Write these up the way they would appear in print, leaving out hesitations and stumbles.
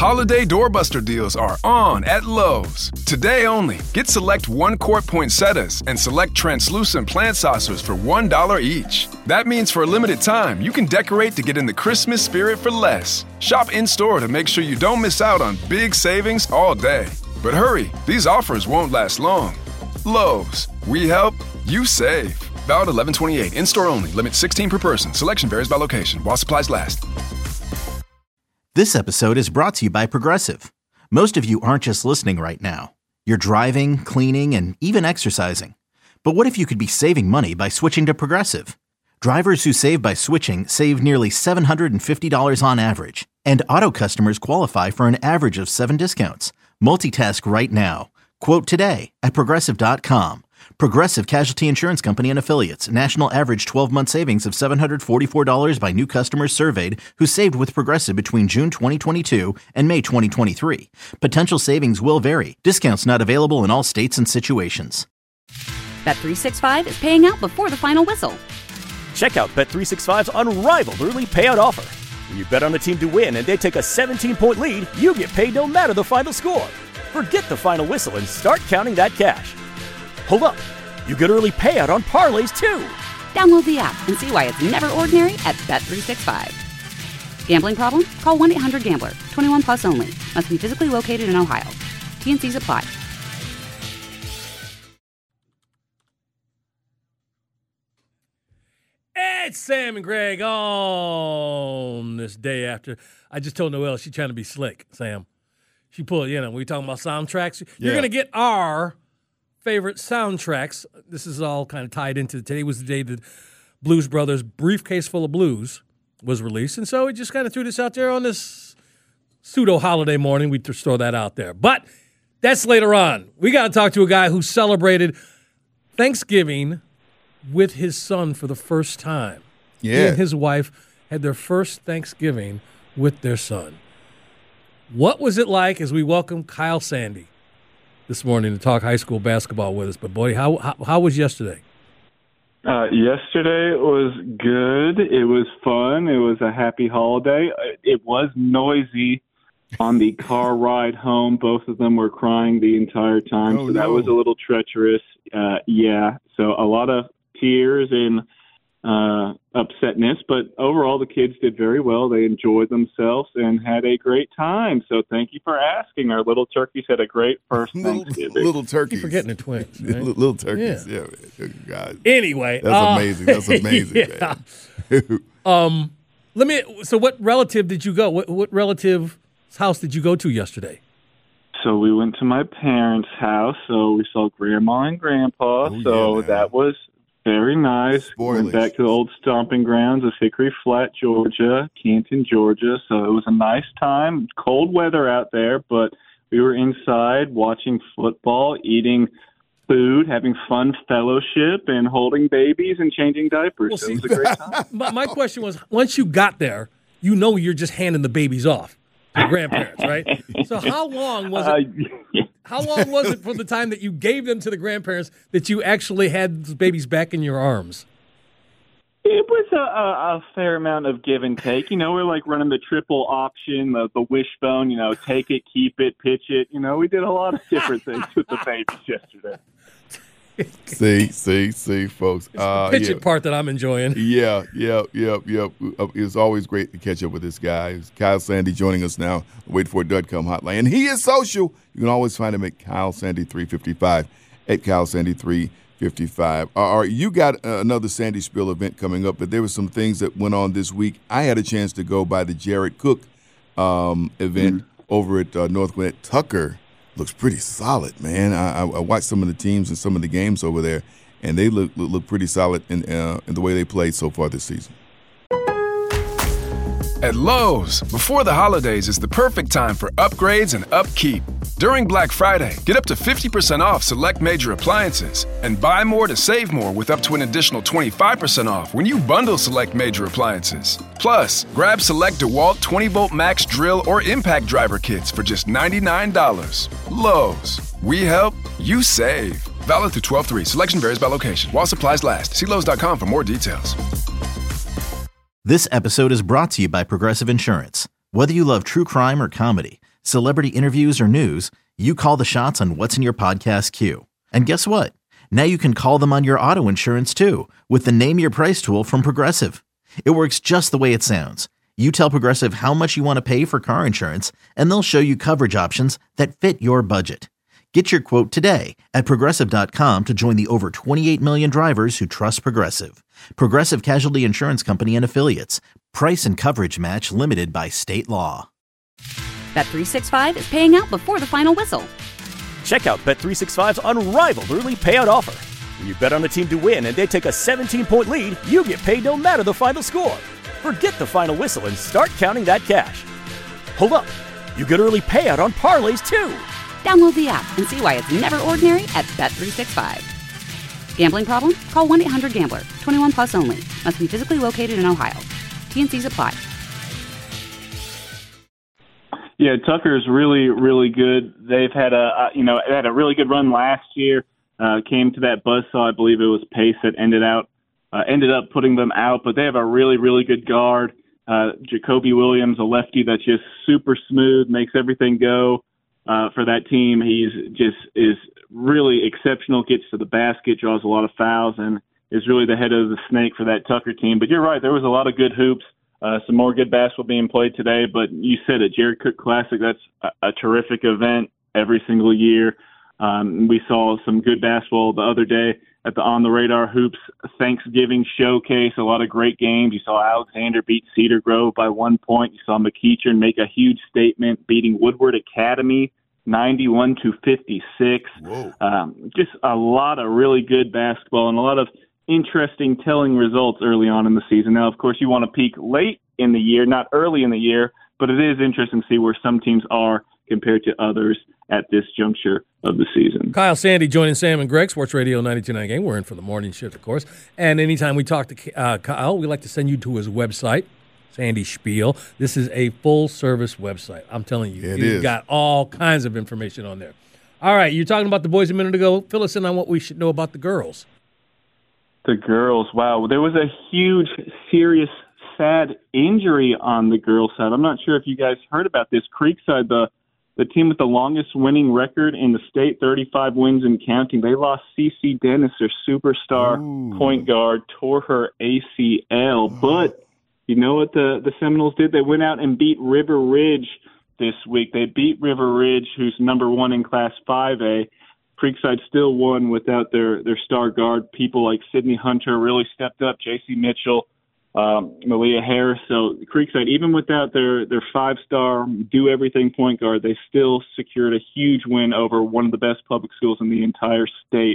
Holiday doorbuster deals are on at Lowe's. Today only, get select 1-quart poinsettias and select translucent plant saucers for $1 each. That means for a limited time, you can decorate to get in the Christmas spirit for less. Shop in-store to make sure you don't miss out on big savings all day. But hurry, these offers won't last long. Lowe's, we help, you save. Valid 11/28, in-store only, limit 16 per person. Selection varies by location, while supplies last. This episode is brought to you by Progressive. Most of you aren't just listening right now. You're driving, cleaning, and even exercising. But what if you could be saving money by switching to Progressive? Drivers who save by switching save nearly $750 on average. And auto customers qualify for an average of 7 discounts. Multitask right now. Quote today at Progressive.com. Progressive Casualty Insurance Company and Affiliates. National average 12-month savings of $744 by new customers surveyed who saved with Progressive between June 2022 and May 2023. Potential savings will vary. Discounts not available in all states and situations. Bet365 is paying out before the final whistle. Check out Bet365's unrivaled early payout offer. When you bet on a team to win and they take a 17-point lead, you get paid no matter the final score. Forget the final whistle and start counting that cash. Hold up. You get early payout on parlays, too. Download the app and see why it's never ordinary at Bet365. Gambling problem? Call 1-800-GAMBLER. 21 plus only. Must be physically located in Ohio. T&Cs apply. It's Sam and Greg on this day after. I just told Noelle she's trying to be slick, Sam. She pulled, we talking about soundtracks. You're going to get our favorite soundtracks. This is all kind of tied into today was the day that Blues Brothers' Briefcase Full of Blues was released. And so we just kind of threw this out there on this pseudo-holiday morning. We just throw that out there. But that's later on. We got to talk to a guy who celebrated Thanksgiving with his son for the first time. Yeah. He and his wife had their first Thanksgiving with their son. What was it like as we welcome Kyle Sandy this morning to talk high school basketball with us? But, boy, how was yesterday? Yesterday was good. It was fun. It was a happy holiday. It was noisy on the car ride home. Both of them were crying the entire time, so that was a little treacherous. So a lot of tears and upsetness, but overall the kids did very well. They enjoyed themselves and had a great time. So thank you for asking. Our little turkeys had a great first Thanksgiving. Little turkeys. Keep forgetting the twins. Right? Little turkeys. Yeah, man. God. Anyway. That's amazing. That's amazing, man. So what relative did you go? What relative's house did you go to yesterday? So we went to my parents' house. So we saw Grandma and Grandpa. That was very nice. Went back to the old stomping grounds of Hickory Flat, Georgia, Canton, Georgia. So it was a nice time. Cold weather out there, but we were inside watching football, eating food, having fun fellowship, and holding babies and changing diapers. It was a great time. My question was, once you got there, you're just handing the babies off to grandparents, right? So how long was it? How long was it from the time that you gave them to the grandparents that you actually had the babies back in your arms? It was a fair amount of give and take. We're like running the triple option, the wishbone, take it, keep it, pitch it. We did a lot of different things with the babies yesterday. See, folks. The pitching part that I'm enjoying. Yeah. It's always great to catch up with this guy. It's Kyle Sandy joining us now. WaitForIt.com hotline. And he is social. You can always find him at Kyle Sandy 355, at Kyle Sandy 355. You got another Sandy Spill event coming up, but there were some things that went on this week. I had a chance to go by the Jared Cook event over at North Gwinnett. Tucker looks pretty solid, man. I watched some of the teams and some of the games over there, and they look pretty solid in the way they played so far this season. At Lowe's, before the holidays is the perfect time for upgrades and upkeep. During Black Friday, get up to 50% off select major appliances and buy more to save more with up to an additional 25% off when you bundle select major appliances. Plus, grab select DeWalt 20-volt max drill or impact driver kits for just $99. Lowe's, we help, you save. Valid through 12/3. Selection varies by location. While supplies last. See Lowe's.com for more details. This episode is brought to you by Progressive Insurance. Whether you love true crime or comedy, Celebrity interviews or news, you call the shots on what's in your podcast queue. And guess what? Now you can call them on your auto insurance too with the Name Your Price tool from Progressive. It works just the way it sounds. You tell Progressive how much you want to pay for car insurance, and they'll show you coverage options that fit your budget. Get your quote today at Progressive.com to join the over 28 million drivers who trust Progressive. Progressive Casualty Insurance Company and Affiliates. Price and coverage match limited by state law. Bet365 is paying out before the final whistle. Check out Bet365's unrivaled early payout offer. When you bet on a team to win and they take a 17-point lead, you get paid no matter the final score. Forget the final whistle and start counting that cash. Hold up. You get early payout on parlays too. Download the app and see why it's never ordinary at Bet365. Gambling problem? Call 1-800-GAMBLER. 21 plus only. Must be physically located in Ohio. T&Cs apply. Yeah, Tucker's really, really good. They've had a really good run last year. Came to that buzzsaw, I believe it was Pace that ended up putting them out. But they have a really, really good guard. Jacoby Williams, a lefty that's just super smooth, makes everything go for that team. Is really exceptional. Gets to the basket, draws a lot of fouls, and is really the head of the snake for that Tucker team. But you're right, there was a lot of good hoops. Some more good basketball being played today, but you said it, Jared Cook Classic, that's a terrific event every single year. We saw some good basketball the other day at the On the Radar Hoops Thanksgiving Showcase, a lot of great games. You saw Alexander beat Cedar Grove by 1 point. You saw McEachern make a huge statement, beating Woodward Academy 91-56. Just a lot of really good basketball and a lot of interesting, telling results early on in the season. Now, of course, you want to peak late in the year, not early in the year, but it is interesting to see where some teams are compared to others at this juncture of the season. Kyle Sandy joining Sam and Greg, Sports Radio 92.9 Game. We're in for the morning shift, of course. And anytime we talk to Kyle, we like to send you to his website, Sandy Spiel. This is a full-service website. I'm telling you, you've got all kinds of information on there. All right, you're talking about the boys a minute ago. Fill us in on what we should know about the girls. The girls, wow. There was a huge, serious, sad injury on the girls' side. I'm not sure if you guys heard about this. Creekside, the team with the longest winning record in the state, 35 wins and counting, they lost CeCe Dennis, their superstar point guard, tore her ACL. But you know what the Seminoles did? They went out and beat River Ridge this week. They beat River Ridge, who's number one in Class 5A. Creekside still won without their star guard. People like Sydney Hunter really stepped up, J.C. Mitchell, Malia Harris. So Creekside, even without their five-star do-everything point guard, they still secured a huge win over one of the best public schools in the entire state.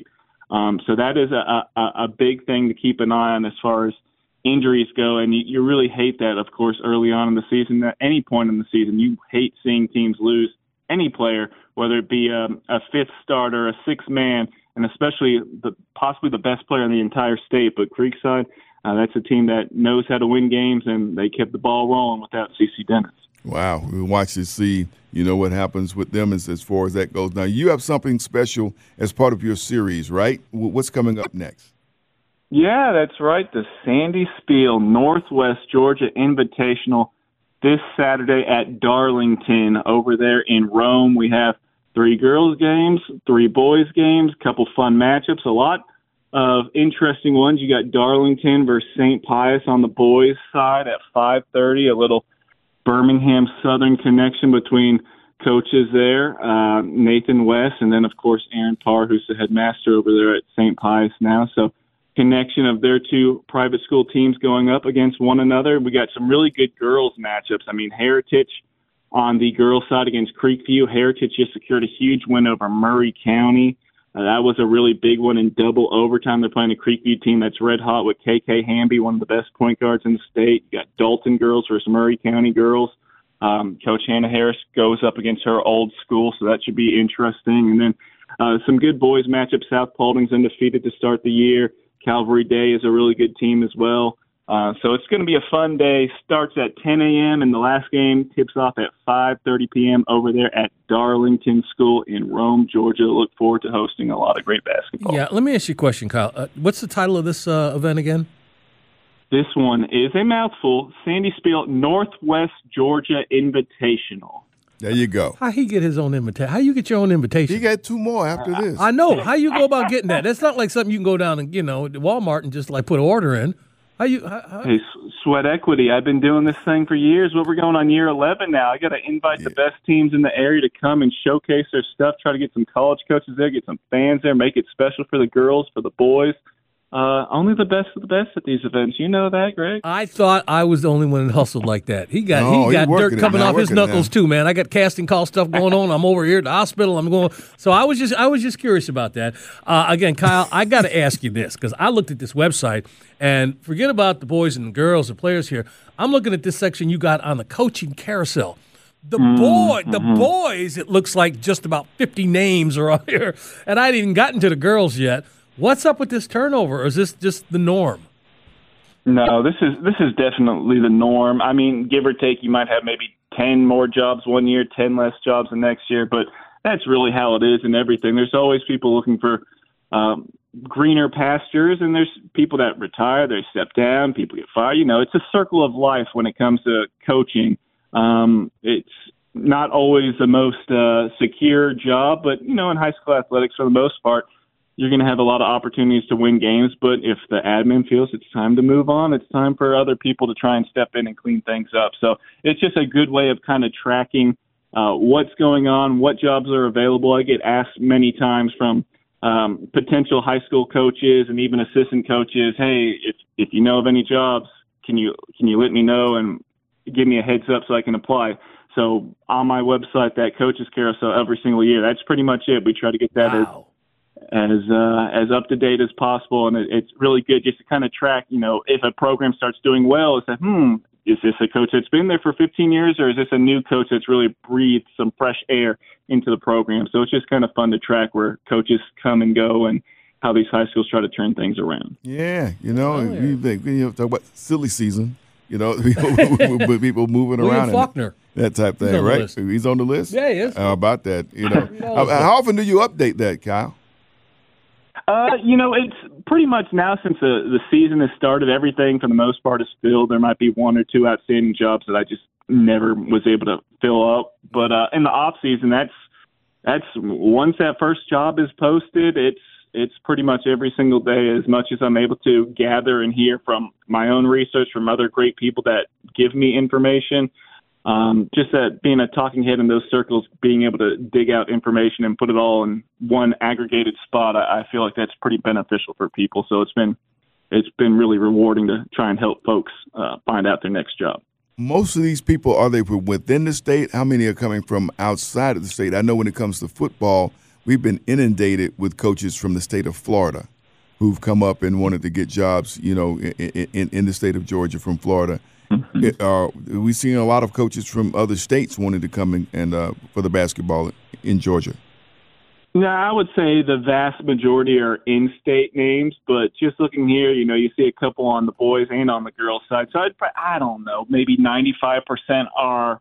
So that is a big thing to keep an eye on as far as injuries go. And you really hate that, of course, early on in the season. At any point in the season, you hate seeing teams lose any player, whether it be a fifth starter, a sixth man, and especially possibly the best player in the entire state. But Creekside, that's a team that knows how to win games, and they kept the ball rolling without CeCe Dennis. Wow. We'll watch to see, what happens with them as far as that goes. Now, you have something special as part of your series, right? What's coming up next? Yeah, that's right. The Sandy Spiel Northwest Georgia Invitational this Saturday at Darlington over there in Rome. We have 3 girls games, 3 boys games, a couple fun matchups, a lot of interesting ones. You got Darlington versus St. Pius on the boys' side at 5:30, a little Birmingham Southern connection between coaches there, Nathan West, and then, of course, Aaron Parr, who's the headmaster over there at St. Pius now. So connection of their 2 private school teams going up against one another. We got some really good girls matchups. I mean, Heritage on the girls' side against Creekview. Heritage just secured a huge win over Murray County. That was a really big one in double overtime. They're playing a Creekview team that's red hot with KK Hamby, one of the best point guards in the state. You got Dalton girls versus Murray County girls. Coach Hannah Harris goes up against her old school, so that should be interesting. And then some good boys matchups. South Paulding's undefeated to start the year. Calvary Day is a really good team as well. So it's going to be a fun day. Starts at 10 a.m. and the last game tips off at 5:30 p.m. over there at Darlington School in Rome, Georgia. Look forward to hosting a lot of great basketball. Yeah, let me ask you a question, Kyle. What's the title of this event again? This one is a mouthful. Sandy Spiel Northwest Georgia Invitational. There you go. How he get his own invitation? How you get your own invitation? He got 2 more after this. I know. How you go about getting that? That's not like something you can go down and, to Walmart and just like put an order in. Hey, Sweat Equity, I've been doing this thing for years. We're going on year 11 now. I got to invite the best teams in the area to come and showcase their stuff, try to get some college coaches there, get some fans there, make it special for the girls, for the boys. Only the best of the best at these events. You know that, Greg. I thought I was the only one that hustled like that. He got dirt coming off his knuckles too, man. I got casting call stuff going on. I'm over here at the hospital. I'm going. So I was just curious about that. Again, Kyle, I got to ask you this because I looked at this website and forget about the boys and the girls, the players here. I'm looking at this section you got on the coaching carousel. The boys, it looks like just about 50 names are on here, and I hadn't even gotten to the girls yet. What's up with this turnover, or is this just the norm? No, this is definitely the norm. I mean, give or take, you might have maybe 10 more jobs one year, 10 less jobs the next year, but that's really how it is in everything. There's always people looking for greener pastures, and there's people that retire, they step down, people get fired. It's a circle of life when it comes to coaching. It's not always the most secure job, but, in high school athletics, for the most part, you're going to have a lot of opportunities to win games, but if the admin feels it's time to move on, it's time for other people to try and step in and clean things up. So it's just a good way of kind of tracking what's going on, what jobs are available. I get asked many times from potential high school coaches and even assistant coaches, hey, if you know of any jobs, can you let me know and give me a heads up so I can apply? So on my website, that coaches carousel every single year, that's pretty much it. We try to get that as up to date as possible, and it's really good just to kind of track. If a program starts doing well, it's like, is this a coach that's been there for 15 years, or is this a new coach that's really breathed some fresh air into the program? So it's just kind of fun to track where coaches come and go and how these high schools try to turn things around. Yeah, you talk about silly season. People moving around. Faulkner. That type thing, right? He's on the list? Yeah, he is. How about that? How often do you update that, Kyle? It's pretty much now since the season has started, everything for the most part is filled. There might be 1 or 2 outstanding jobs that I just never was able to fill up. But in the off season, that's once that first job is posted, it's pretty much every single day, as much as I'm able to gather and hear from my own research, from other great people that give me information. Just that being a talking head in those circles, being able to dig out information and put it all in one aggregated spot, I feel like that's pretty beneficial for people. So it's been really rewarding to try and help folks find out their next job. Most of these people, are they from within the state? How many are coming from outside of the state? I know when it comes to football, we've been inundated with coaches from the state of Florida who've come up and wanted to get jobs, in the state of Georgia from Florida. Mm-hmm. We've seen a lot of coaches from other states wanting to come in and for the basketball in Georgia. Yeah, I would say the vast majority are in-state names, but just looking here, you see a couple on the boys and on the girls' side. So I don't know, maybe 90 to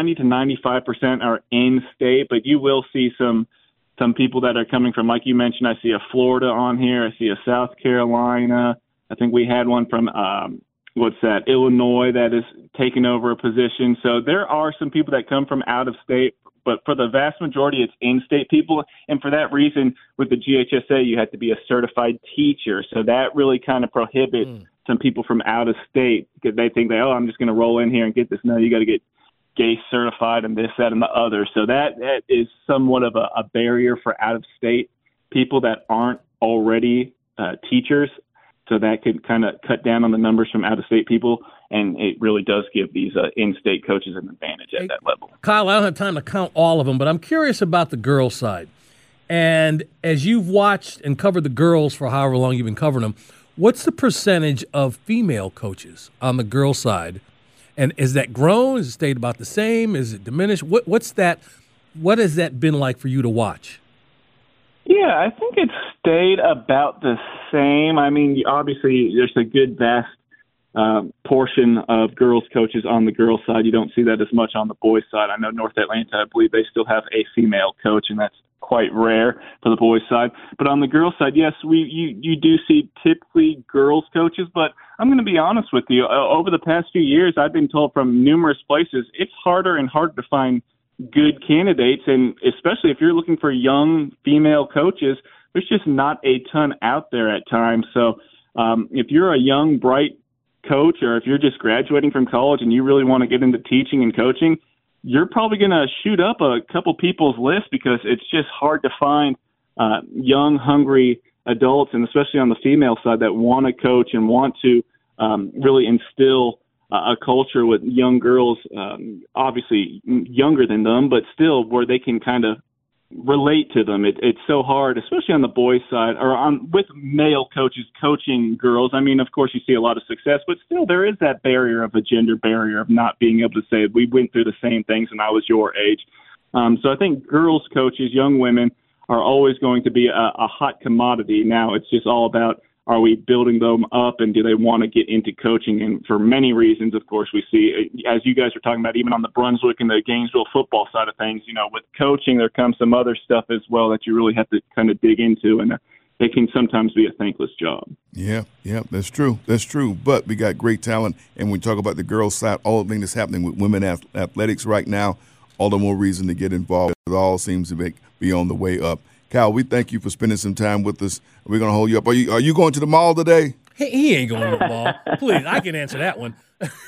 95% are in-state, but you will see some people that are coming from, like you mentioned, I see a Florida on here. I see a South Carolina. I think we had one from Illinois that is taking over a position. So there are some people that come from out of state, but for the vast majority, it's in-state people. And for that reason, with the GHSA, you have to be a certified teacher. So that really kind of prohibits some people from out of state because they think I'm just going to roll in here and get this. No, you got to get GACE certified and this, that, and the other. So that is somewhat of a barrier for out-of-state people that aren't already teachers. So that could kind of cut down on the numbers from out-of-state people, and it really does give these in-state coaches an advantage at that level. Kyle, I don't have time to count all of them, but I'm curious about the girls' side. And as you've watched and covered the girls for however long you've been covering them, what's the percentage of female coaches on the girls' side? And is that grown? Is it stayed about the same? Is it diminished? What's that? What has that been like for you to watch? Yeah, I think it's stayed about the same. I mean, obviously, there's a good vast portion of girls coaches on the girls side. You don't see that as much on the boys side. I know North Atlanta, I believe they still have a female coach, and that's quite rare for the boys side. But on the girls side, yes, you do see typically girls coaches, but I'm going to be honest with you. Over the past few years, I've been told from numerous places it's harder and harder to find good candidates, and especially if you're looking for young female coaches, there's just not a ton out there at times. So if you're a young, bright coach, or if you're just graduating from college and you really want to get into teaching and coaching, you're probably going to shoot up a couple people's list, because it's just hard to find young, hungry adults, and especially on the female side, that want to coach and want to really instill a culture with young girls, obviously younger than them, but still where they can kind of relate to them. It's so hard, especially on the boys' side, or with male coaches coaching girls. I mean, of course, you see a lot of success, but still there is that barrier of a gender barrier of not being able to say, we went through the same things and I was your age. So I think girls coaches, young women, are always going to be a hot commodity. Now it's just all about, are we building them up, and do they want to get into coaching? And for many reasons, of course, we see, as you guys are talking about, even on the Brunswick and the Gainesville football side of things, with coaching, there comes some other stuff as well that you really have to kind of dig into, and they can sometimes be a thankless job. Yeah, that's true. That's true. But we got great talent, and when we talk about the girls' side, all the things that's happening with women athletics right now, all the more reason to get involved. It all seems to be on the way up. Kyle, we thank you for spending some time with us. We're going to hold you up. Are you going to the mall today? He ain't going to the mall. Please, I can answer that one.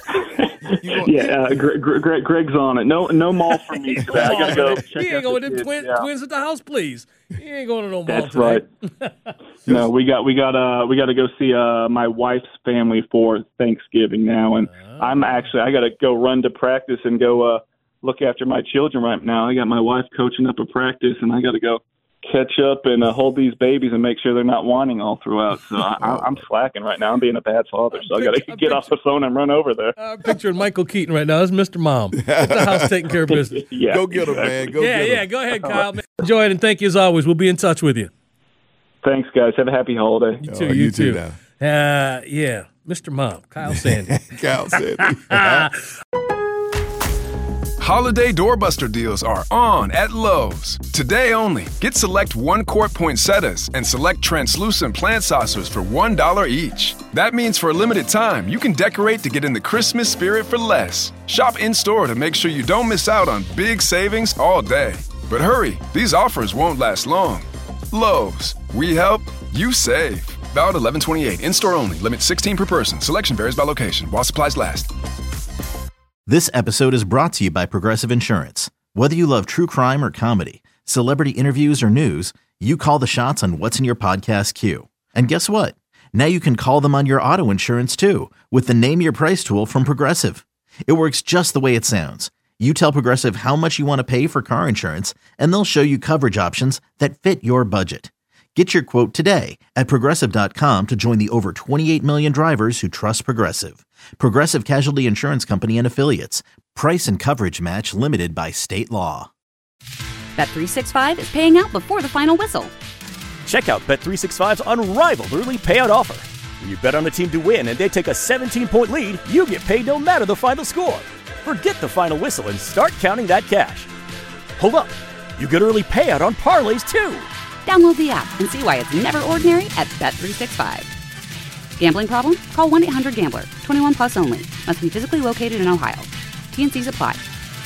Greg's on it. No mall for me today. I gotta go. He ain't going to them twins at the house, please. He ain't going to no mall That's today. Right. No, we got to go see my wife's family for Thanksgiving now, and I got to go run to practice and go look after my children right now. I got my wife coaching up a practice, and I got to go catch up and hold these babies and make sure they're not whining all throughout. So I'm slacking right now. I'm being a bad father, so I got to get off the phone and run over there. I'm picturing Michael Keaton right now. That's Mr. Mom. That's the house taking care of business. Yeah, go get him, man. Go get him. Go ahead, Kyle. Enjoy it, and thank you as always. We'll be in touch with you. Thanks, guys. Have a happy holiday. You too. Now. Mr. Mom, Kyle Sandy. Kyle Sandy. Holiday doorbuster deals are on at Lowe's. Today only, get select 1-quart poinsettias and select translucent plant saucers for $1 each. That means for a limited time, you can decorate to get in the Christmas spirit for less. Shop in-store to make sure you don't miss out on big savings all day. But hurry, these offers won't last long. Lowe's, we help, you save. Valid 11/28, in-store only, limit 16 per person. Selection varies by location, while supplies last. This episode is brought to you by Progressive Insurance. Whether you love true crime or comedy, celebrity interviews or news, you call the shots on what's in your podcast queue. And guess what? Now you can call them on your auto insurance too, with the Name Your Price tool from Progressive. It works just the way it sounds. You tell Progressive how much you want to pay for car insurance, and they'll show you coverage options that fit your budget. Get your quote today at Progressive.com to join the over 28 million drivers who trust Progressive. Progressive Casualty Insurance Company and Affiliates. Price and coverage match limited by state law. Bet365 is paying out before the final whistle. Check out Bet365's unrivaled early payout offer. When you bet on a team to win and they take a 17-point lead, you get paid no matter the final score. Forget the final whistle and start counting that cash. Hold up. You get early payout on parlays too. Download the app and see why it's never ordinary at Bet365. Gambling problem? Call 1-800-GAMBLER. 21 plus only. Must be physically located in Ohio. T&Cs apply.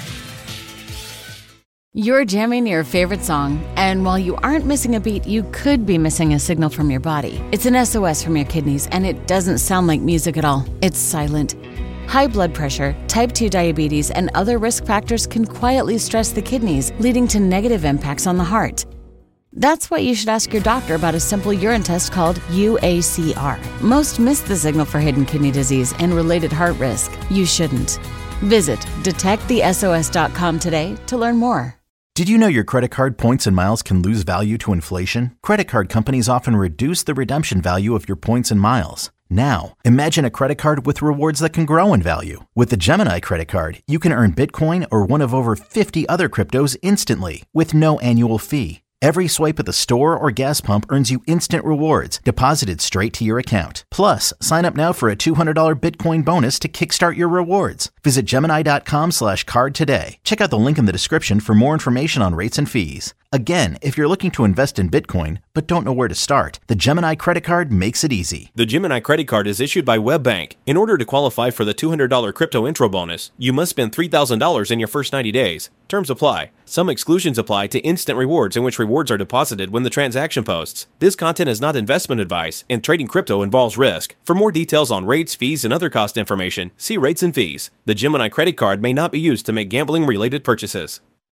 You're jamming your favorite song, and while you aren't missing a beat, you could be missing a signal from your body. It's an SOS from your kidneys, and it doesn't sound like music at all. It's silent. High blood pressure, type 2 diabetes, and other risk factors can quietly stress the kidneys, leading to negative impacts on the heart. That's why you should ask your doctor about a simple urine test called UACR. Most miss the signal for hidden kidney disease and related heart risk. You shouldn't. Visit detectthesos.com today to learn more. Did you know your credit card points and miles can lose value to inflation? Credit card companies often reduce the redemption value of your points and miles. Now, imagine a credit card with rewards that can grow in value. With the Gemini credit card, you can earn Bitcoin or one of over 50 other cryptos instantly with no annual fee. Every swipe at the store or gas pump earns you instant rewards deposited straight to your account. Plus, sign up now for a $200 Bitcoin bonus to kickstart your rewards. Visit Gemini.com/card today. Check out the link in the description for more information on rates and fees. Again, if you're looking to invest in Bitcoin but don't know where to start, the Gemini Credit Card makes it easy. The Gemini Credit Card is issued by WebBank. In order to qualify for the $200 crypto intro bonus, you must spend $3,000 in your first 90 days. Terms apply. Some exclusions apply to instant rewards, in which rewards are deposited when the transaction posts. This content is not investment advice, and trading crypto involves risk. For more details on rates, fees, and other cost information, see rates and fees. The Gemini Credit Card may not be used to make gambling-related purchases.